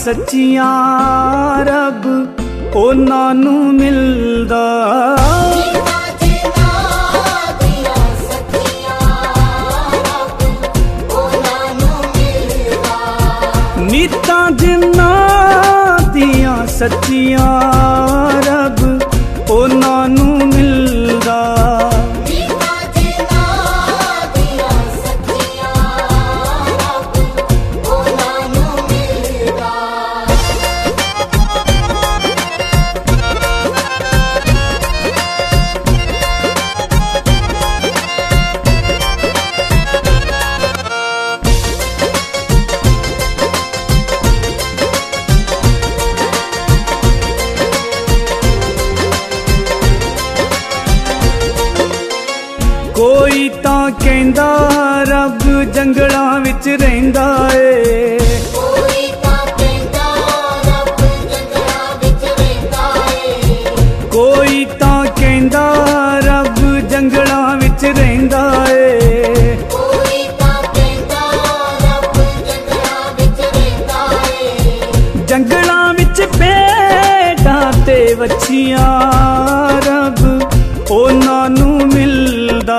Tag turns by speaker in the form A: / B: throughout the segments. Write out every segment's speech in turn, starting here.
A: सच्चियां रब उन्हां नूं मिलदा। नीतां जिन्हां दियां सच्चियां रब उन्हां नूं मिलदा। कोई तां कहंदा रब जंगलां विच रहिंदा ए, कोई तां कहंदा रब जंगलां विच रहिंदा ए, कोई तां कहंदा रब जंगलां विच रहिंदा ए, कोई तां कहंदा रब जंगलां विच रहिंदा ए। जंगलां विच भेड़ां ते वछियां रब उन्हां नूं मिलदा।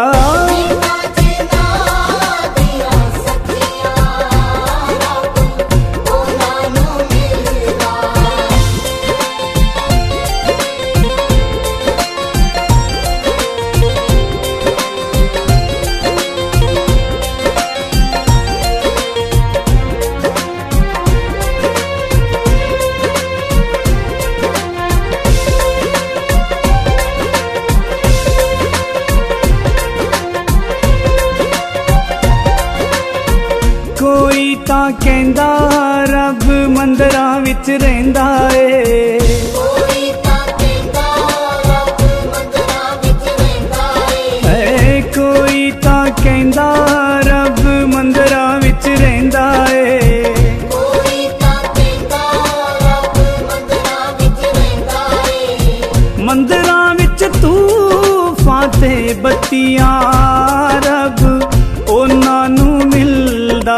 A: कोई तां कहंदा रब मंदिरां विच रहिंदा ए, कोई तां कहंदा रब मंदिरां विच रहिंदा ए, कोई तां कहंदा रब मंदिरां विच रहिंदा ए, कोई तां कहंदा रब मंदिरां विच रहिंदा ए। मंदिरां विच तूफां ते बत्तियां रब उन्हां नूं मिलदा।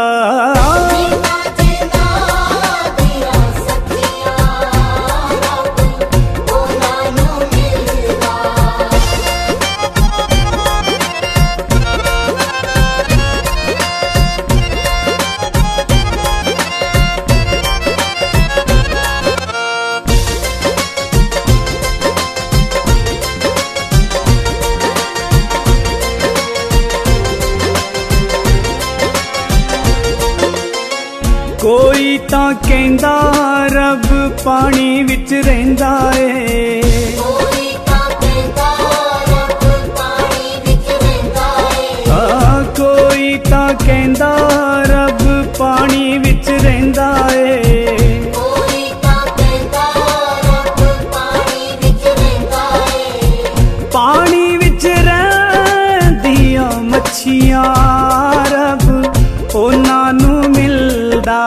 A: कोई तां कहंदा रब पानी विच रहिंदा ए, कोई तां कहंदा रब पानी विच रहिंदा ए, कोई तां कहंदा रब पानी विच रहिंदा ए, कोई तां कहंदा रब पानी विच रहिंदा ए। पानी विच रहिंदियां मच्छियां रब उन्हां नूं मिलदा।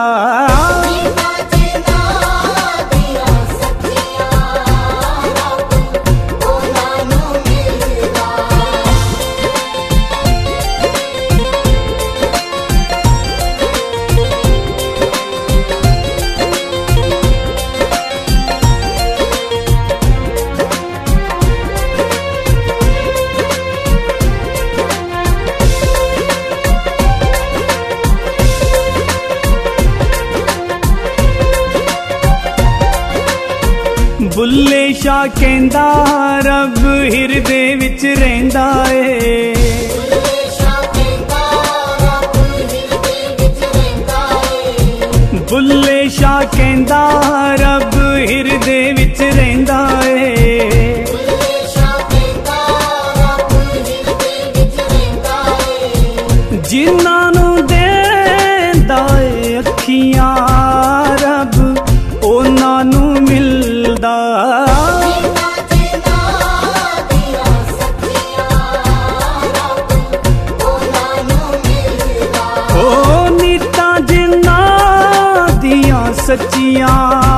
A: बुल्ले शाह कहंदा रब हिरदे विच रहिंदा ए, बुल्ले शाह कहंदा रब हिरदे विच रहिंदा ए, बुल्ले शाह कहंदा रब हिरदे विच रहिंदा ए, बुल्ले शाह कहंदा रब हिरदे विच रहिंदा ए। जिन्हां नूं देंदा ए अखियां रब उन्हां नूं मिलदा। नीतां जिन्हां दियां सच्चियां